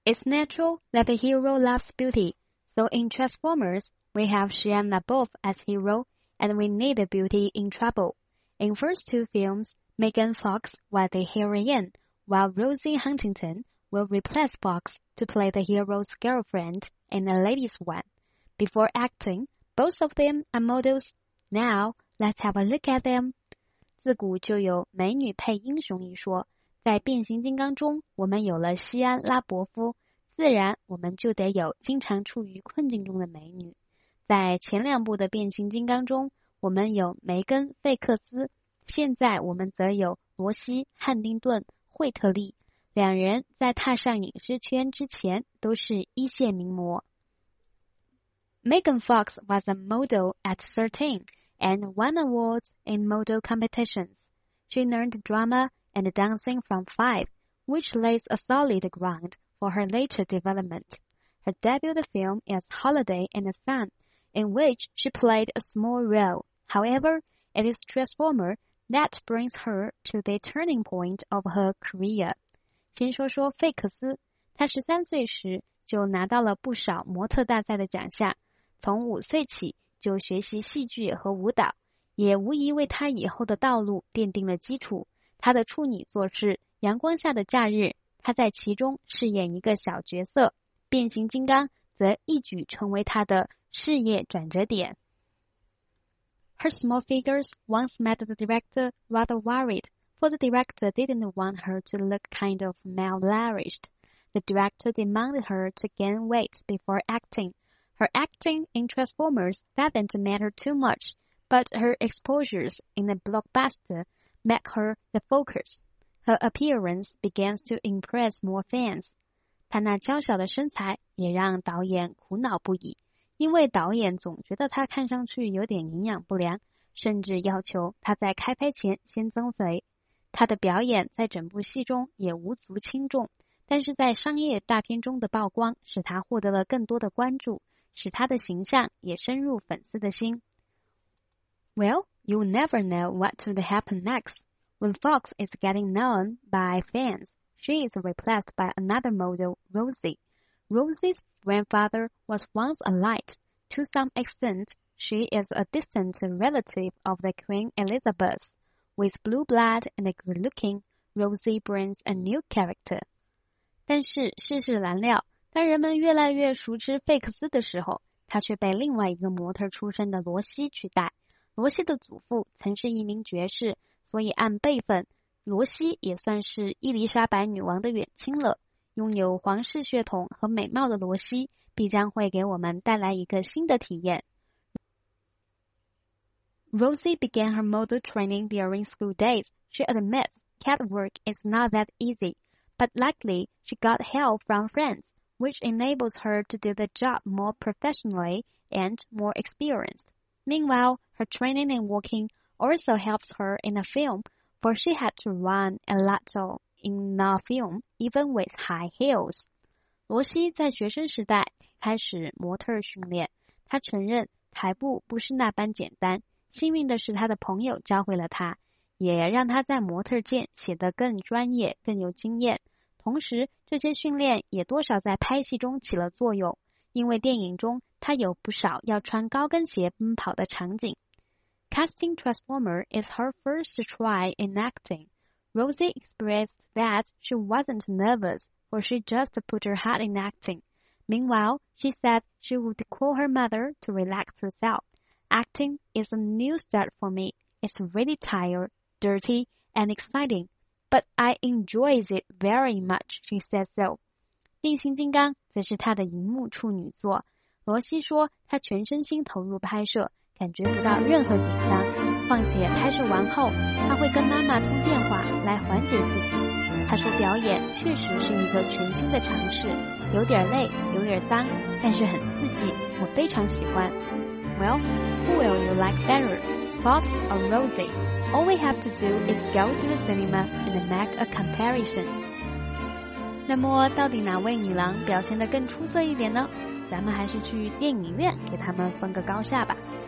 It's natural that the hero loves beauty, so in Transformers, we have Shia LaBeouf as hero, and we need beauty in trouble. In first two films, Megan Fox was the heroine, while Rosie Huntington will replace Fox to play the hero's girlfriend in the latest one. Before acting, both of them are models. Now, let's have a look at them. 自古就有美女配英雄一说，在变形金刚中，我们有了西安拉伯夫，自然我们就得有经常处于困境中的美女。在前两部的变形金刚中，我们有梅根·费克斯，现在我们则有罗西·汉丁顿·惠特利，两人在踏上影视圈之前都是一线名模。Megan Fox was a model at 13 and won awards in model competitions. She learned drama and dancing from 5, which lays a solid ground for her later development. Her debut film is Holiday in the Sun, in which she played a small role. However, it is Transformer that brings her to the turning point of her career. 先说说费克斯，她13岁时就拿到了不少模特大赛的奖项，从5岁起就学习戏剧和舞蹈，也无疑为她以后的道路奠定了基础。她的处女作是《阳光下的假日》，她在其中饰演一个小角色，变形金刚则一举成为她的事业转折点。Her small figures once made the director rather worried, for the director didn't want her to look kind of malnourished. The director demanded her to gain weight before acting. Her acting in Transformers didn't matter too much, but her exposures in the blockbuster make her the focus. Her appearance begins to impress more fans. 她那娇小的身材也让导演苦恼不已，因为导演总觉得她看上去有点营养不良，甚至要求她在开拍前先增肥。她的表演在整部戏中也无足轻重，但是在商业大片中的曝光使她获得了更多的关注，使她的形象也深入粉丝的心。Well, you never know what would happen next. When Fox is getting known by fans, she is replaced by another model, Rosie. Rosie's grandfather was once a light. To some extent, she is a distant relative of the Queen Elizabeth. With blue blood and good-looking, Rosie brings a new character. 但是世事难料，当人们越来越熟知费克斯的时候，她却被另外一个模特出身的罗西取代。罗西的祖父曾是一名爵士，所以按辈分，罗西也算是伊丽莎白女王的远亲了。拥有皇室血统和美貌的罗西，必将会给我们带来一个新的体验。Rosie began her model training during school days. She admits catwalk is not that easy, but luckily she got help from friends, which enables her to do the job more professionally and more experienced. Meanwhile, her training in walking also helps her in the film, for she had to run a lot in the film, even with high heels. 罗西在学生时代开始模特训练，她承认台步不是那般简单。幸运的是，他的朋友教会了他，也让他在模特界显得更专业、更有经验。同时，这些训练也多少在拍戏中起了作用，因为电影中他有不少要穿高跟鞋奔跑的场景。Casting Transformer is her first try in acting. Rosie expressed that she wasn't nervous, for she just put her heart in acting. Meanwhile, she said she would call her mother to relax herself.Acting is a new start for me. It's really tired, dirty, and exciting, but I enjoy it very much, she said so. 变形金刚则是她的荧幕处女作。罗西说她全身心投入拍摄，感觉不到任何紧张。况且拍摄完后，她会跟妈妈通电话来缓解自己。她说表演确实是一个全新的尝试，有点累，有点脏，但是很刺激，我非常喜欢。Well, who will you like better, Fox or Rosie? All we have to do is go to the cinema and make a comparison. 那么，到底哪位女郎表现得更出色一点呢？咱们还是去电影院给他们分个高下吧。